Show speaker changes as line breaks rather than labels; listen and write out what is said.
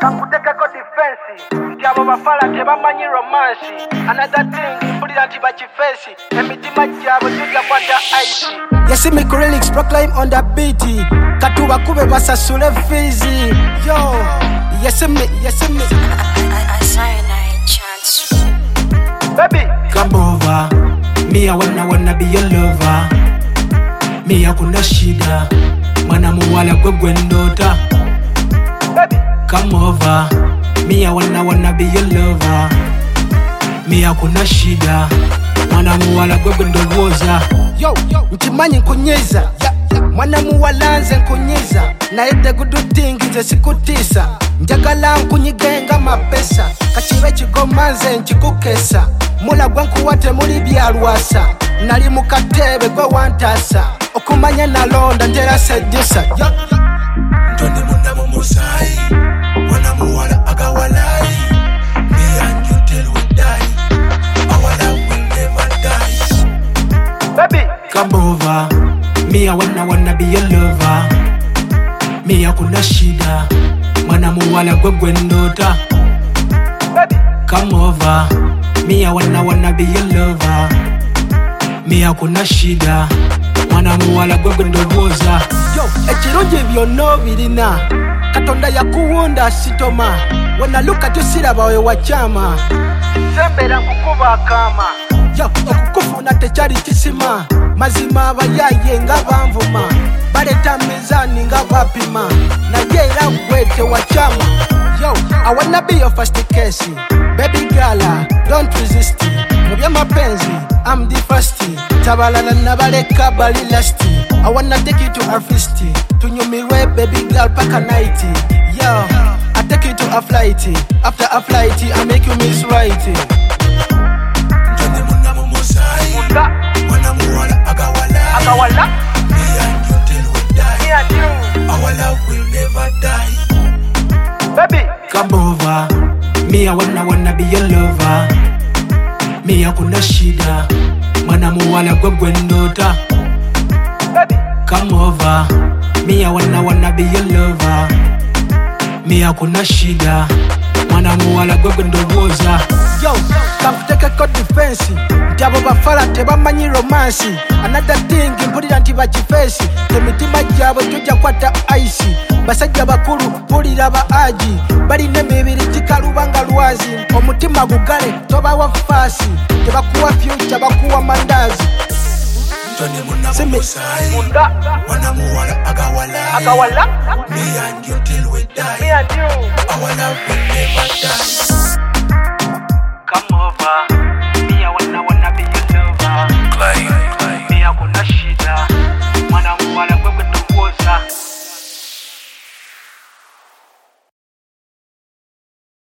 Kakutekeko defense nti abo bafala tebamanyi romance. Another thing mpulira nti bakifesi emitima gyabwe tujja kwata ice. Yes, me lyrics proclaim on the beat. Katuba kube basasule fizi. Yo, yes me.
Cyanide chance.
Baby, come over. Me I wanna be your lover. Me hakuna shida. Mwana muwala gwe ndota. Baby, come over. Me I wanna be your lover. Me hakuna shida. Mwana muwala gwe ndowoza. Yo, nchimanyi nkunyeza. Mwana muwalanze nkunyeza. Naede gudutingi nze sikutisa. Njagala nkunyigenga mapesa. Kachiwe chigomanze nchikukesa. Mula gwankuwate muli byalwasa. Nali mukatebe gwe wantasa. Okumanya nalonda njera sedusa.
Ntone munda mu musai. Mwana muwala agawalai. Me and you till we die. Our love will never die.
Baby, come over. Me I wanna be your lover. Me hakuna shida. Mwana muwala gwe ndota. Baby, come over. Me I wanna be your lover. Me hakuna shida. Mwana muwala gwe ndowoza. Yo, ekirungi byonna birina. Katonda yakuwunda sitoma. When I look at you siraba we wachama. Sembera kukuba kama. Yo, okukufuna tekyali kisima. Mazima abayaye nga banvuma. Baleta mizani nga bapima. Naye era gwe tewachama. Yo, I wanna be your first case. Baby girl, don't resist. Mubya mapenzi, I'm the first. Tabalala nabaleka bali last. I wanna take you to a feast. Tunyumirwe baby girl paka night. Yo, I take you to a flight. After a flight, I make you miss right.
Ntone munda mu musai. Mwana muwala agawala. Me and you till we die. Our love will never die.
Baby, come over. Me I wanna be your lover. Me hakuna shida. Mwana muwala gwe ndota. Baby, come over. Me I wanna be your lover. Me hakuna shida. Mwana muwala gwe ndowoza. Yo, kakutekeko defense nti abo bafala tebamanyi romance. Another thing mpulira nti bakifesi emitima gyabwe tujja kwata ice. Basajja bakulu mpulira ba aji balina emibiri gikaluba nga lwazi. Omutima gugale tobawa fasi. Tebakuwa future bakuwa mandazi.
Ntone munda mu musai. Mwana muwala agawala. Me and you till we die. Our love will never die.